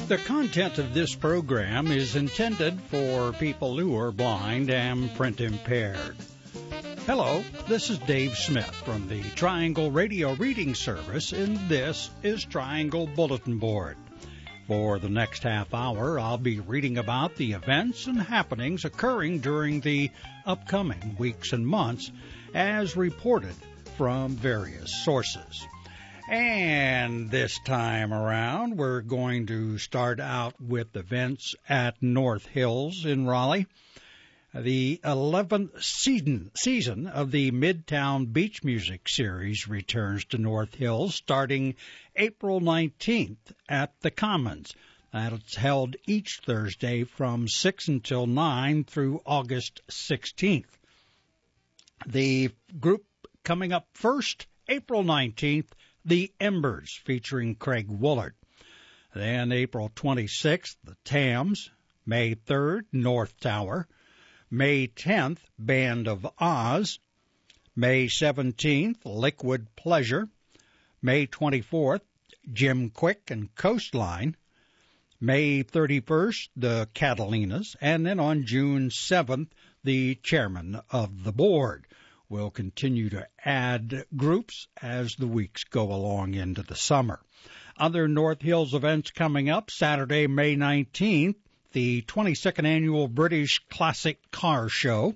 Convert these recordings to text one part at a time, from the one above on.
The content of this program is intended for people who are blind and print impaired. Hello, this is Dave Smith from the Triangle Radio Reading Service, and this is Triangle Bulletin Board. For the next half hour, I'll be reading about the events and happenings occurring during the upcoming weeks and months as reported from various sources. And this time around, we're going to start out with events at North Hills in Raleigh. The 11th season of the Midtown Beach Music Series returns to North Hills starting April 19th at the Commons. That's held each Thursday from 6 until 9 through August 16th. The group coming up first, April 19th, The Embers, featuring Craig Woolard. Then April 26th, The Tams. May 3rd, North Tower. May 10th, Band of Oz. May 17th, Liquid Pleasure. May 24th, Jim Quick and Coastline. May 31st, the Catalinas. And then on June 7th, the chairman of the board. We'll continue to add groups as the weeks go along into the summer. Other North Hills events coming up, Saturday, May 19th, the 22nd Annual British Classic Car Show.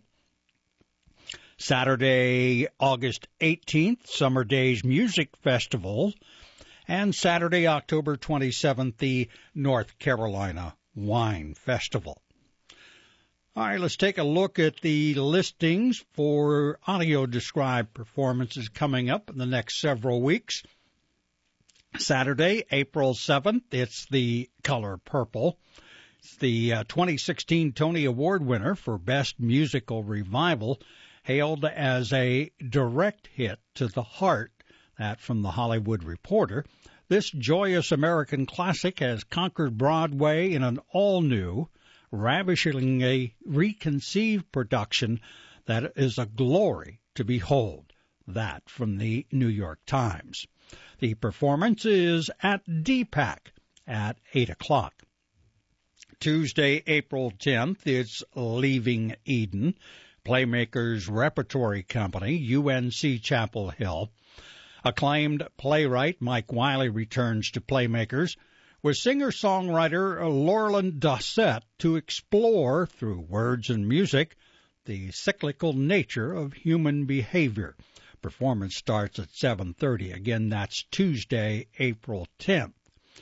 Saturday, August 18th, Summer Days Music Festival. And Saturday, October 27th, the North Carolina Wine Festival. All right, let's take a look at the listings for audio-described performances coming up in the next several weeks. Saturday, April 7th, it's The Color Purple. It's the 2016 Tony Award winner for Best Musical Revival, hailed as a direct hit to the heart, that from The Hollywood Reporter. This joyous American classic has conquered Broadway in an all-new, ravishingly reconceived production that is a glory to behold. That from the New York Times. The performance is at DPAC at 8 o'clock. Tuesday, April 10th, it's Leaving Eden, Playmakers Repertory Company, UNC Chapel Hill. Acclaimed playwright Mike Wiley returns to Playmakers with singer-songwriter Laurelyn Dossett to explore, through words and music, the cyclical nature of human behavior. Performance starts at 7:30. Again, that's Tuesday, April 10th.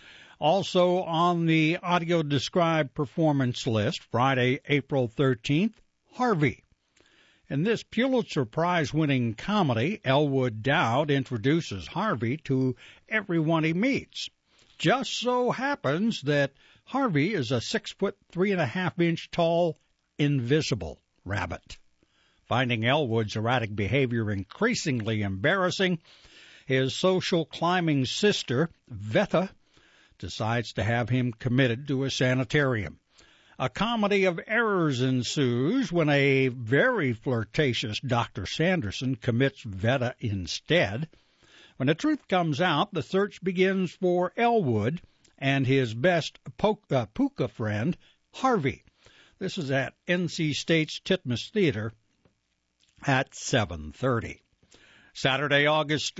Also on the audio-described performance list, Friday, April 13th, Harvey. In this Pulitzer Prize-winning comedy, Elwood Dowd introduces Harvey to everyone he meets. Just so happens that Harvey is a 6-foot, 3.5-inch tall, invisible rabbit. Finding Elwood's erratic behavior increasingly embarrassing, his social climbing sister, Veta, decides to have him committed to a sanitarium. A comedy of errors ensues when a very flirtatious Dr. Sanderson commits Veta instead. When the truth comes out, the search begins for Elwood and his best puka friend, Harvey. This is at NC State's Titmus Theater at 7:30. Saturday, August.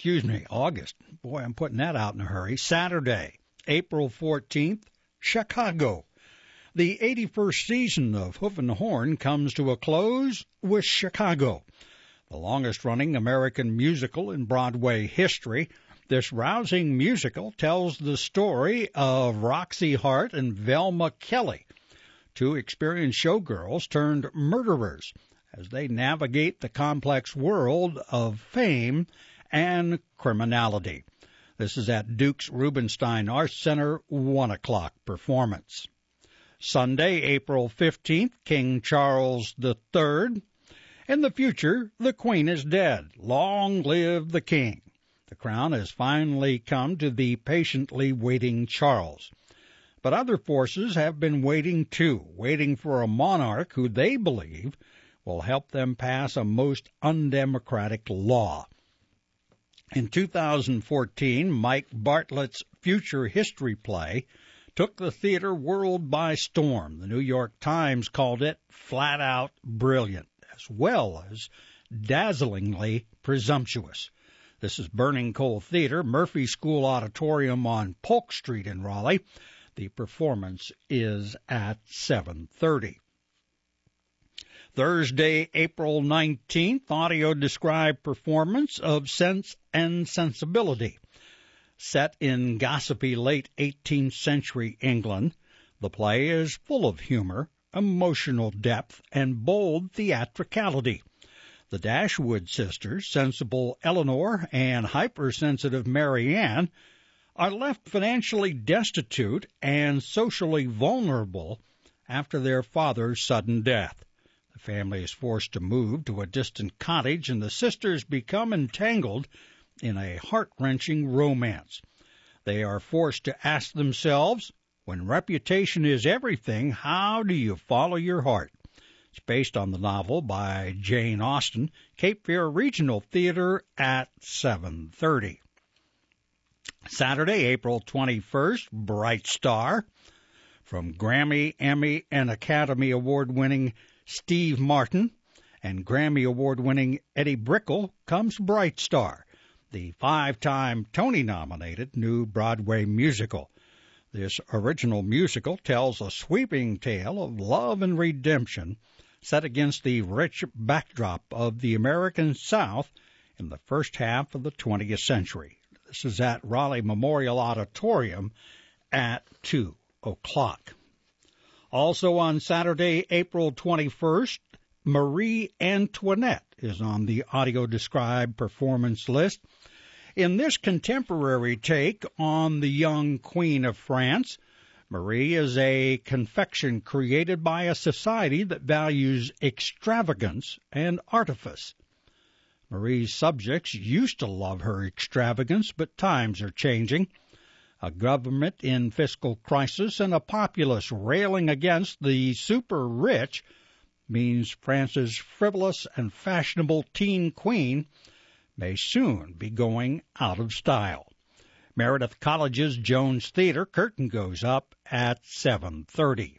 Boy, I'm putting that out in a hurry. Saturday, April 14th, Chicago. The 81st season of Hoof and Horn comes to a close with Chicago. The longest-running American musical in Broadway history, this rousing musical tells the story of Roxy Hart and Velma Kelly, two experienced showgirls turned murderers, as they navigate the complex world of fame and criminality. This is at Duke's Rubenstein Arts Center, 1 o'clock performance. Sunday, April 15th, King Charles III. In the future, the Queen is dead. Long live the King. The crown has finally come to the patiently waiting Charles. But other forces have been waiting too, waiting for a monarch who they believe will help them pass a most undemocratic law. In 2014, Mike Bartlett's future history play took the theater world by storm. The New York Times called it flat out brilliant, as well as dazzlingly presumptuous. This is Burning Coal Theater, Murphy School Auditorium on Polk Street in Raleigh. The performance is at 7:30. Thursday, April 19th, audio-described performance of Sense and Sensibility. Set in gossipy late 18th century England, the play is full of humor, emotional depth, and bold theatricality. The Dashwood sisters, sensible Eleanor and hypersensitive Mary Ann, are left financially destitute and socially vulnerable after their father's sudden death. The family is forced to move to a distant cottage, and the sisters become entangled in a heart-wrenching romance. They are forced to ask themselves, when reputation is everything, how do you follow your heart? It's based on the novel by Jane Austen, Cape Fear Regional Theater at 7:30. Saturday, April 21st, Bright Star. From Grammy, Emmy, and Academy Award-winning Steve Martin and Grammy Award-winning Eddie Brickell comes Bright Star, the 5-time Tony-nominated new Broadway musical. This original musical tells a sweeping tale of love and redemption set against the rich backdrop of the American South in the first half of the 20th century. This is at Raleigh Memorial Auditorium at 2 o'clock. Also on Saturday, April 21st, Marie Antoinette is on the audio-described performance list. In this contemporary take on the young Queen of France, Marie is a confection created by a society that values extravagance and artifice. Marie's subjects used to love her extravagance, but times are changing. A government in fiscal crisis and a populace railing against the super-rich means France's frivolous and fashionable teen queen may soon be going out of style. Meredith College's Jones Theater curtain goes up at 7:30.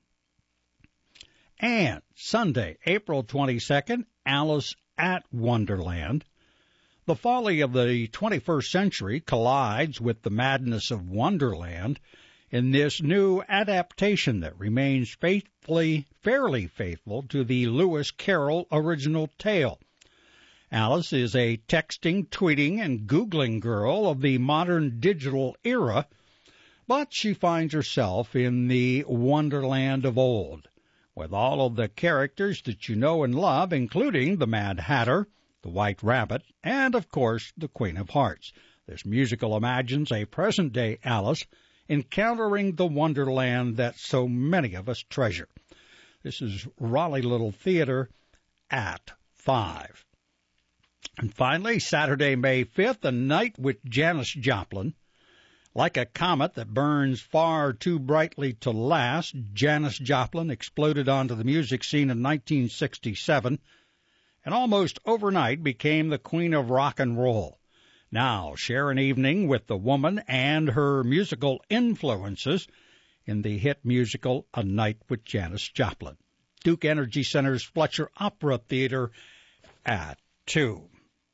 And Sunday, April 22nd, Alice at Wonderland. The folly of the 21st century collides with the madness of Wonderland in this new adaptation that remains fairly faithful to the Lewis Carroll original tale. Alice is a texting, tweeting, and Googling girl of the modern digital era, but she finds herself in the Wonderland of old, with all of the characters that you know and love, including the Mad Hatter, the White Rabbit, and, of course, the Queen of Hearts. This musical imagines a present-day Alice encountering the Wonderland that so many of us treasure. This is Raleigh Little Theater at 5. And finally, Saturday, May 5th, A Night with Janis Joplin. Like a comet that burns far too brightly to last, Janis Joplin exploded onto the music scene in 1967 and almost overnight became the queen of rock and roll. Now share an evening with the woman and her musical influences in the hit musical A Night with Janis Joplin. Duke Energy Center's Fletcher Opera Theater at 2.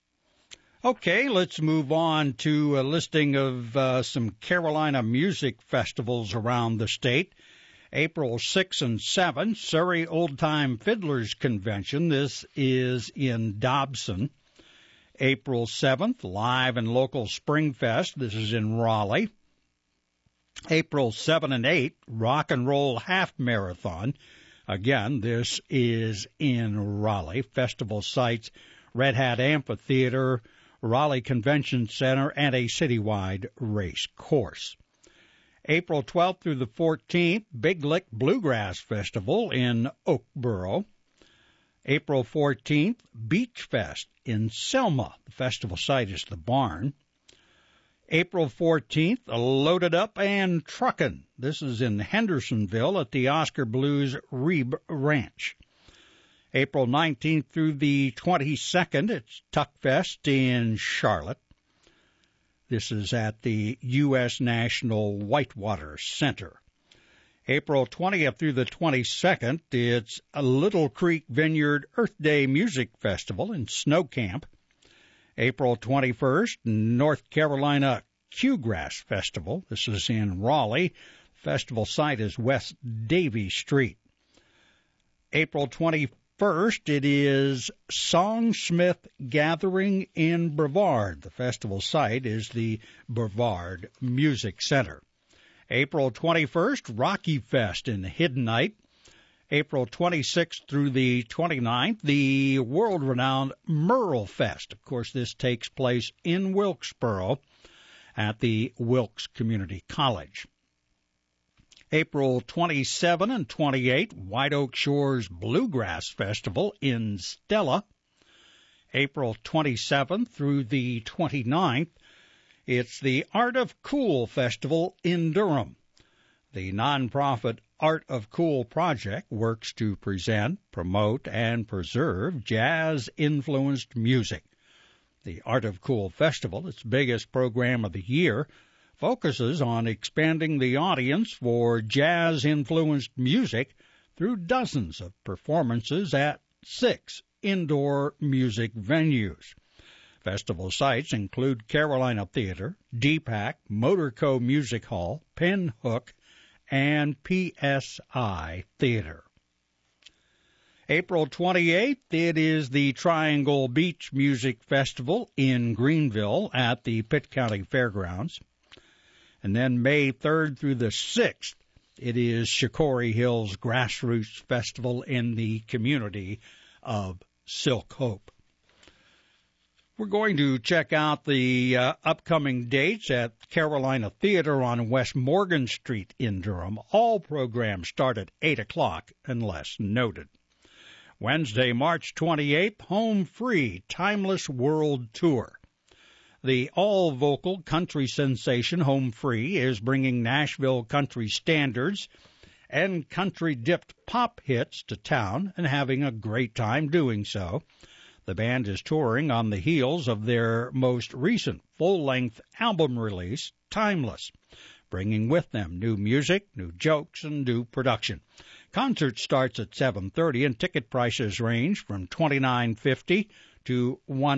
Okay, let's move on to a listing of some Carolina music festivals around the state. April 6 and 7, Surrey Old Time Fiddlers Convention. This is in Dobson. April 7th, Live and Local Springfest. This is in Raleigh. April 7 and 8, Rock and Roll Half Marathon. Again, this is in Raleigh. Festival sites, Red Hat Amphitheater, Raleigh Convention Center, and a citywide race course. April 12th through the 14th, Big Lick Bluegrass Festival in Oakboro. April 14th, Beach Fest in Selma. The festival site is the Barn. April 14th, Loaded Up and Truckin'. This is in Hendersonville at the Oscar Blues Reeb Ranch. April 19th through the 22nd, it's Tuck Fest in Charlotte. This is at the U.S. National Whitewater Center. April 20th through the 22nd, it's a Little Creek Vineyard Earth Day Music Festival in Snow Camp. April 21st, North Carolina Qgrass Festival. This is in Raleigh. Festival site is West Davie Street. April 21st, it is Songsmith Gathering in Brevard. The festival site is the Brevard Music Center. April 21st, Rocky Fest in Hiddenite. April 26th through the 29th, the world-renowned Merle Fest. Of course, this takes place in Wilkesboro at the Wilkes Community College. April 27 and 28, White Oak Shores Bluegrass Festival in Stella. April 27th through the 29th, it's the Art of Cool Festival in Durham. The nonprofit Art of Cool project works to present, promote, and preserve jazz-influenced music. The Art of Cool Festival, its biggest program of the year, focuses on expanding the audience for jazz-influenced music through dozens of performances at 6 indoor music venues. Festival sites include Carolina Theater, DPAC, Motorco Music Hall, Penn Hook, and PSI Theater. April 28th, it is the Triangle Beach Music Festival in Greenville at the Pitt County Fairgrounds. And then May 3rd through the 6th, it is Shikori Hills Grassroots Festival in the community of Silk Hope. We're going to check out the upcoming dates at Carolina Theater on West Morgan Street in Durham. All programs start at 8 o'clock unless noted. Wednesday, March 28th, Home Free Timeless World Tour. The all-vocal country sensation Home Free is bringing Nashville country standards and country-dipped pop hits to town and having a great time doing so. The band is touring on the heels of their most recent full-length album release, Timeless, bringing with them new music, new jokes, and new production. Concert starts at 7:30, and ticket prices range from $29.50 to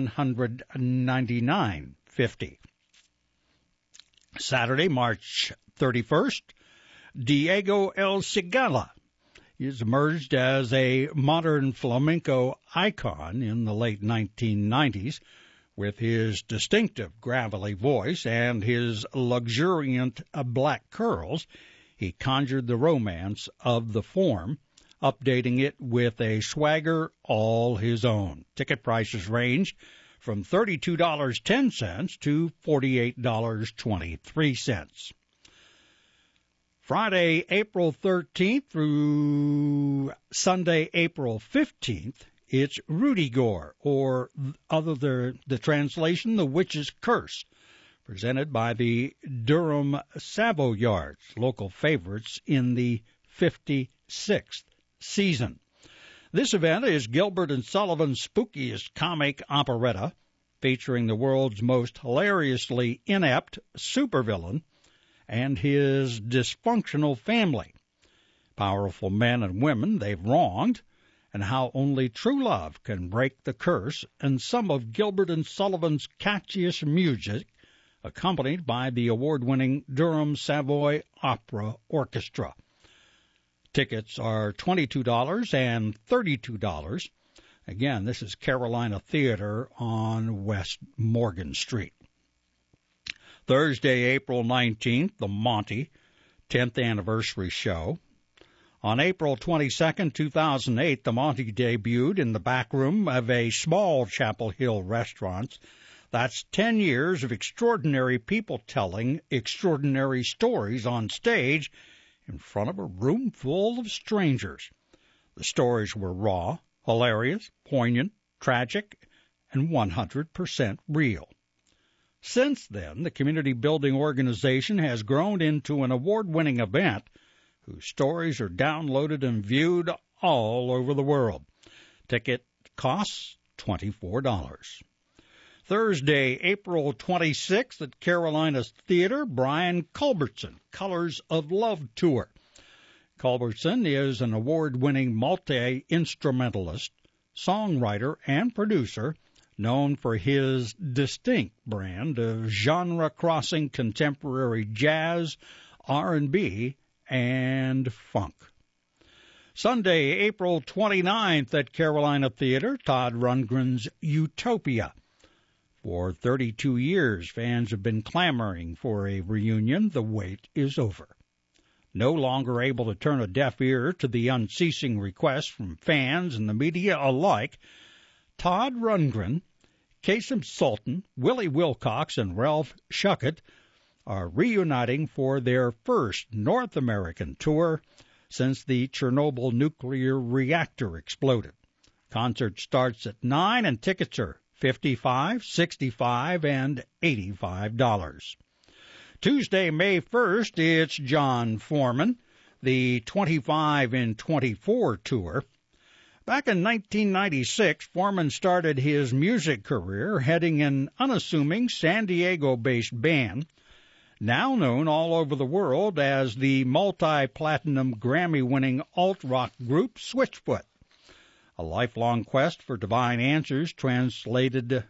$199.50. Saturday, March 31st, Diego El Cigala is emerged as a modern flamenco icon in the late 1990s. With his distinctive gravelly voice and his luxuriant black curls, he conjured the romance of the form, updating it with a swagger all his own. Ticket prices range from $32.10 to $48.23. Friday, April 13th through Sunday, April 15th, it's Rudigor, or the translation, The Witch's Curse, presented by the Durham Savoyards, local favorites in the 56th season. This event is Gilbert and Sullivan's spookiest comic operetta, featuring the world's most hilariously inept supervillain and his dysfunctional family, powerful men and women they've wronged, and how only true love can break the curse, and some of Gilbert and Sullivan's catchiest music, accompanied by the award-winning Durham Savoy Opera Orchestra. Tickets are $22 and $32. Again, this is Carolina Theater on West Morgan Street. Thursday, April 19th, the Monty, 10th anniversary show. On April 22, 2008, the Monty debuted in the back room of a small Chapel Hill restaurant. That's 10 years of extraordinary people telling extraordinary stories on stage in front of a room full of strangers. The stories were raw, hilarious, poignant, tragic, and 100% real. Since then, the community building organization has grown into an award-winning event whose stories are downloaded and viewed all over the world. Ticket costs $24. Thursday, April 26th at Carolinas Theater, Brian Culbertson, Colors of Love Tour. Culbertson is an award-winning multi-instrumentalist, songwriter, and producer known for his distinct brand of genre-crossing contemporary jazz, R&B, and funk. Sunday, April 29th at Carolina Theater, Todd Rundgren's Utopia. For 32 years, fans have been clamoring for a reunion. The wait is over. No longer able to turn a deaf ear to the unceasing requests from fans and the media alike, Todd Rundgren, Kasim Sultan, Willie Wilcox, and Ralph Schuckett are reuniting for their first North American tour since the Chernobyl nuclear reactor exploded. Concert starts at 9 and tickets are $55, $65, and $85. Tuesday, May 1st, it's John Foreman, the 25 in 24 tour. Back in 1996, Foreman started his music career heading an unassuming San Diego-based band, now known all over the world as the multi-platinum Grammy-winning alt-rock group Switchfoot. A lifelong quest for divine answers translated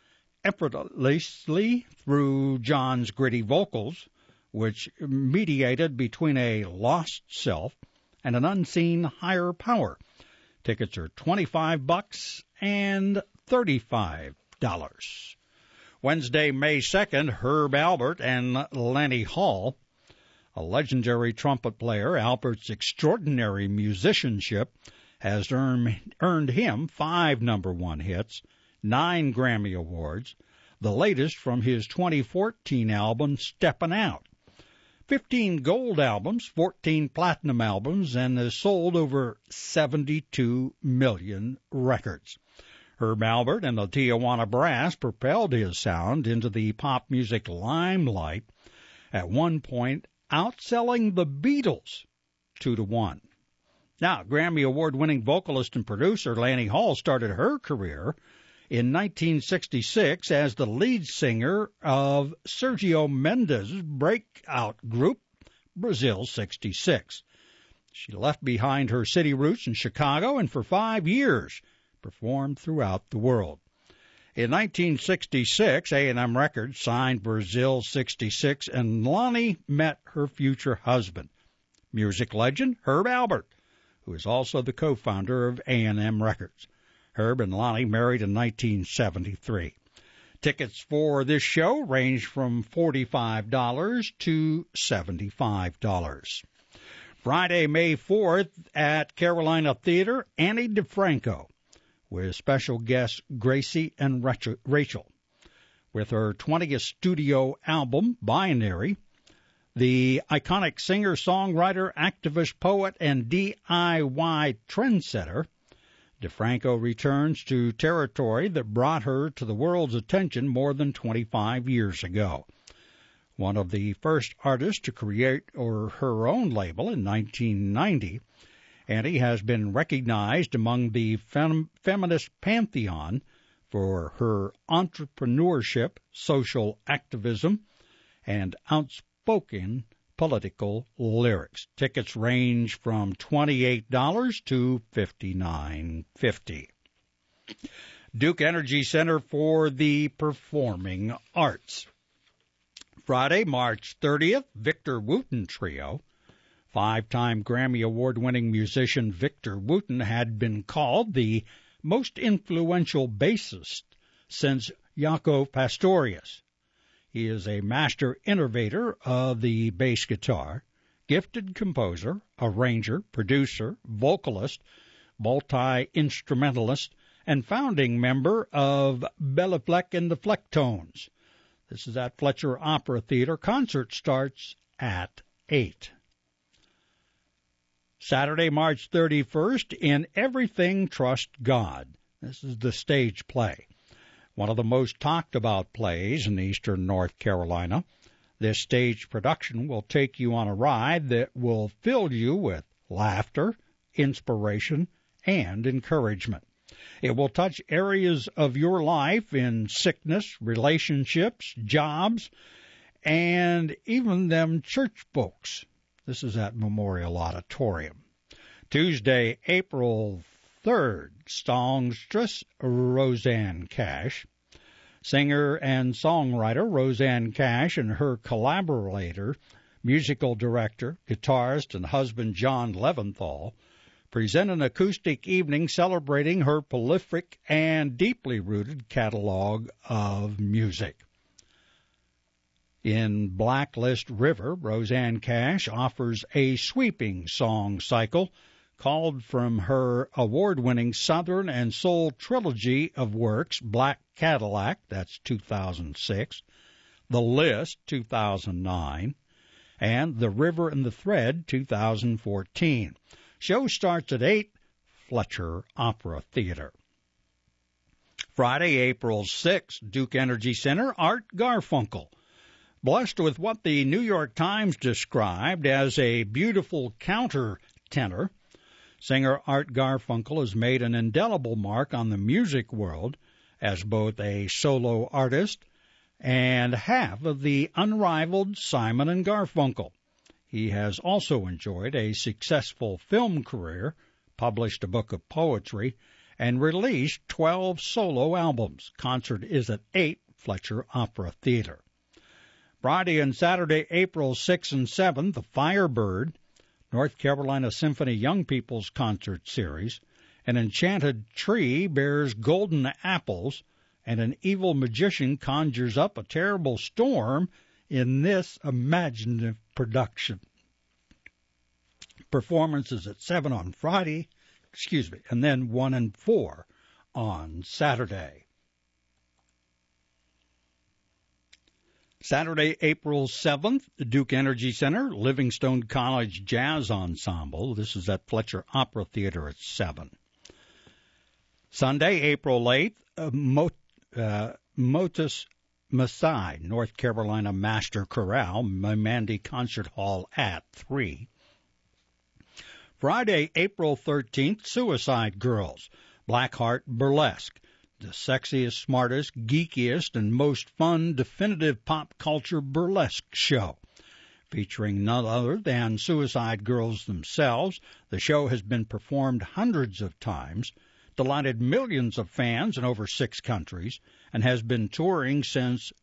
effortlessly through John's gritty vocals, which mediated between a lost self and an unseen higher power. Tickets are $25 and $35. Wednesday, May 2nd, Herb Alpert and Lani Hall. A legendary trumpet player, Alpert's extraordinary musicianship has earned him 5 number 1 hits, 9 Grammy Awards, the latest from his 2014 album, Steppin' Out. 15 gold albums, 14 platinum albums, and has sold over 72 million records. Herb Alpert and the Tijuana Brass propelled his sound into the pop music limelight, at one point outselling the Beatles 2-1. Now, Grammy Award-winning vocalist and producer Lani Hall started her career in 1966 as the lead singer of Sergio Mendes's breakout group, Brazil 66. She left behind her city roots in Chicago and for 5 years performed throughout the world. In 1966, A&M Records signed Brazil 66, and Lani met her future husband, music legend Herb Alpert, who is also the co-founder of A&M Records. Herb and Lani married in 1973. Tickets for this show range from $45 to $75. Friday, May 4th at Carolina Theater, Annie DeFranco, with special guests Gracie and Rachel. With her 20th studio album, Binary, the iconic singer, songwriter, activist, poet, and DIY trendsetter, DeFranco returns to territory that brought her to the world's attention more than 25 years ago. One of the first artists to create her own label in 1990, Annie has been recognized among the feminist pantheon for her entrepreneurship, social activism, and outspoken political lyrics. Tickets range from $28 to $59.50. Duke Energy Center for the Performing Arts. Friday, March 30th, Victor Wooten Trio. 5-time Grammy Award-winning musician Victor Wooten had been called the most influential bassist since Jaco Pastorius. He is a master innovator of the bass guitar, gifted composer, arranger, producer, vocalist, multi-instrumentalist, and founding member of Bela Fleck and the Flecktones. This is at Fletcher Opera Theater. Concert starts at 8. Saturday, March 31st, In Everything Trust God. This is the stage play, one of the most talked about plays in eastern North Carolina. This stage production will take you on a ride that will fill you with laughter, inspiration, and encouragement. It will touch areas of your life in sickness, relationships, jobs, and even them church folks. This is at Memorial Auditorium. Tuesday, April 3rd, songstress Rosanne Cash. Singer and songwriter Rosanne Cash and her collaborator, musical director, guitarist, and husband John Leventhal present an acoustic evening celebrating her prolific and deeply rooted catalog of music. In Blacklist River, Rosanne Cash offers a sweeping song cycle called from her award-winning Southern and Soul trilogy of works, Black Cadillac, that's 2006, The List, 2009, and The River and the Thread, 2014. Show starts at 8, Fletcher Opera Theater. Friday, April 6th, Duke Energy Center, Art Garfunkel. Blessed with what the New York Times described as a beautiful countertenor, singer Art Garfunkel has made an indelible mark on the music world as both a solo artist and half of the unrivaled Simon & Garfunkel. He has also enjoyed a successful film career, published a book of poetry, and released 12 solo albums. Concert is at 8, Fletcher Opera Theater. Friday and Saturday, April 6th and 7th, the Firebird, North Carolina Symphony Young People's Concert Series. An enchanted tree bears golden apples, and an evil magician conjures up a terrible storm in this imaginative production. Performances at 7 on Friday, and then 1 and 4 on Saturday. Saturday, April 7th, the Duke Energy Center, Livingstone College Jazz Ensemble. This is at Fletcher Opera Theater at 7. Sunday, April 8th, Motus Masai, North Carolina Master Chorale, Mandy Concert Hall at 3. Friday, April 13th, Suicide Girls, Blackheart Burlesque. The sexiest, smartest, geekiest, and most fun definitive pop culture burlesque show. Featuring none other than Suicide Girls themselves, the show has been performed hundreds of times, delighted millions of fans in over 6 countries, and has been touring since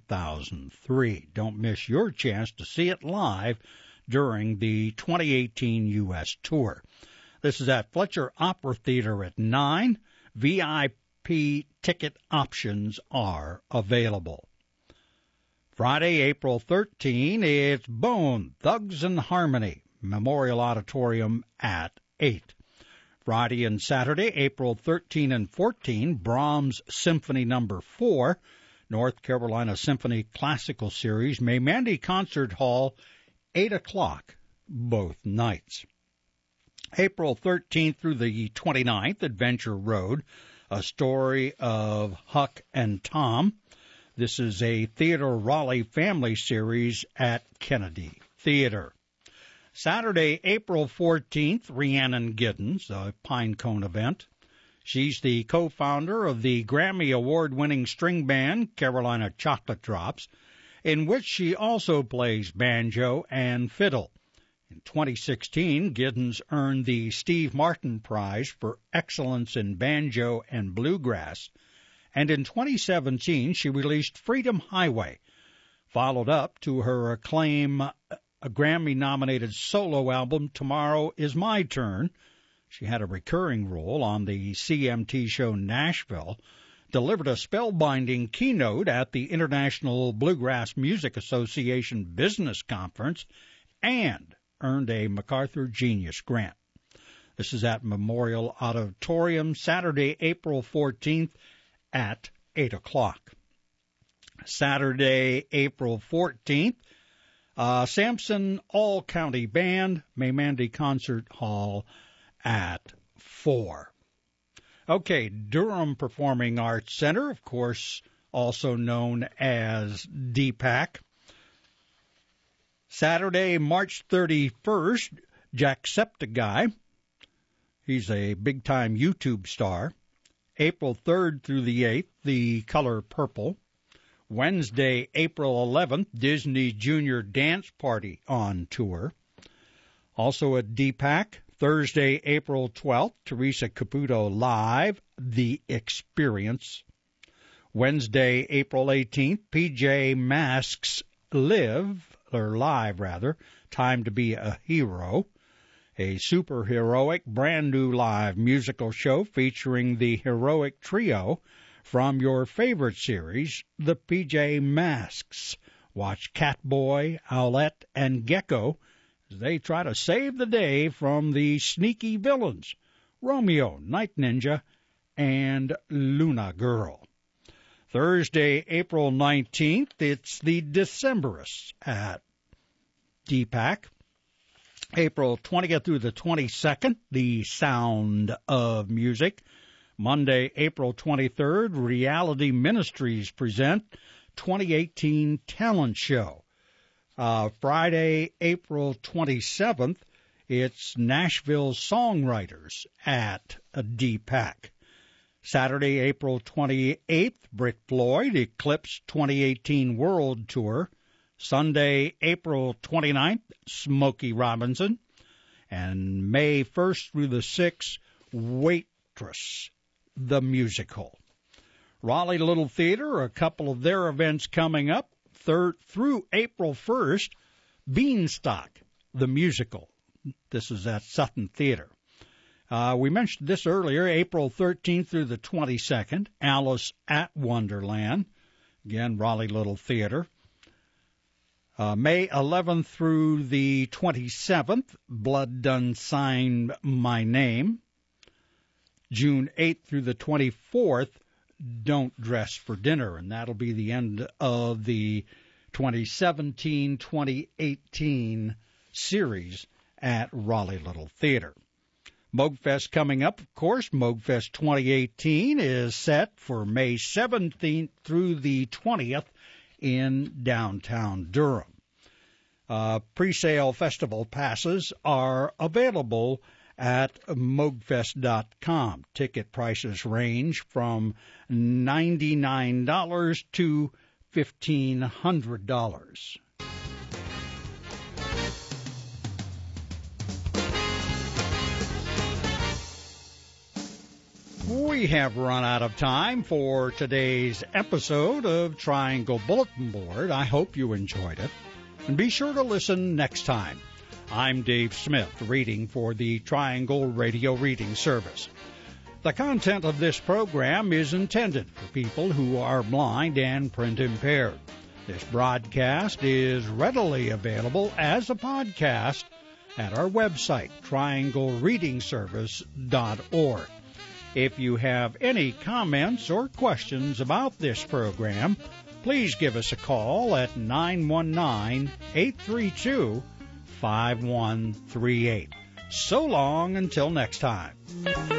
2003. Don't miss your chance to see it live during the 2018 U.S. tour. This is at Fletcher Opera Theater at 9. VIP ticket options are available. Friday, April 13, it's Bone, Thugs and Harmony, Memorial Auditorium at 8. Friday and Saturday, April 13 and 14, Brahms Symphony No. 4, North Carolina Symphony Classical Series, Mandy Concert Hall, 8 o'clock, both nights. April 13th through the 29th, Adventure Road, A Story of Huck and Tom. This is a Theodore Raleigh family series at Kennedy Theater. Saturday, April 14th, Rhiannon Giddens, a Pinecone event. She's the co-founder of the Grammy Award-winning string band Carolina Chocolate Drops, in which she also plays banjo and fiddle. In 2016, Giddens earned the Steve Martin Prize for Excellence in Banjo and Bluegrass, and in 2017 she released Freedom Highway, followed up to her acclaim a Grammy-nominated solo album Tomorrow Is My Turn. She had a recurring role on the CMT show Nashville, delivered a spellbinding keynote at the International Bluegrass Music Association Business Conference, and earned a MacArthur Genius Grant. This is at Memorial Auditorium, Saturday, April 14th at 8 o'clock. Saturday, April 14th, Sampson All-County Band, Mandy Concert Hall at 4. Okay, Durham Performing Arts Center, of course, also known as DPAC. Saturday, March 31st, Jacksepticeye. He's a big-time YouTube star. April 3rd through the 8th, The Color Purple. Wednesday, April 11th, Disney Junior Dance Party on tour. Also at DPAC, Thursday, April 12th, Teresa Caputo Live, The Experience. Wednesday, April 18th, PJ Masks Live, Time to Be a Hero, a superheroic brand new live musical show featuring the heroic trio from your favorite series, the PJ Masks. Watch Catboy, Owlette, and Gecko as they try to save the day from the sneaky villains, Romeo, Night Ninja, and Luna Girl. Thursday, April 19th, it's the Decemberists at DPAC. April 20th through the 22nd, The Sound of Music. Monday, April 23rd, Reality Ministries present 2018 Talent Show. Friday, April 27th, it's Nashville Songwriters at DPAC. Saturday, April 28th, Britt Floyd, Eclipse 2018 World Tour. Sunday, April 29th, Smokey Robinson. And May 1st through the 6th, Waitress, the musical. Raleigh Little Theater, a couple of their events coming up. Through April 1st, Beanstalk, the musical. This is at Sutton Theater. We mentioned this earlier, April 13th through the 22nd, Alice at Wonderland. Again, Raleigh Little Theater. May 11th through the 27th, Blood Done Sign My Name. June 8th through the 24th, Don't Dress for Dinner, and that'll be the end of the 2017-2018 series at Raleigh Little Theater. Moogfest coming up, of course. Moogfest 2018 is set for May 17th through the 20th in downtown Durham. Pre-sale festival passes are available at moogfest.com. Ticket prices range from $99 to $1,500. We have run out of time for today's episode of Triangle Bulletin Board. I hope you enjoyed it. And be sure to listen next time. I'm Dave Smith, reading for the Triangle Radio Reading Service. The content of this program is intended for people who are blind and print impaired. This broadcast is readily available as a podcast at our website, trianglereadingservice.org. If you have any comments or questions about this program, please give us a call at 919-832-5138. So long until next time.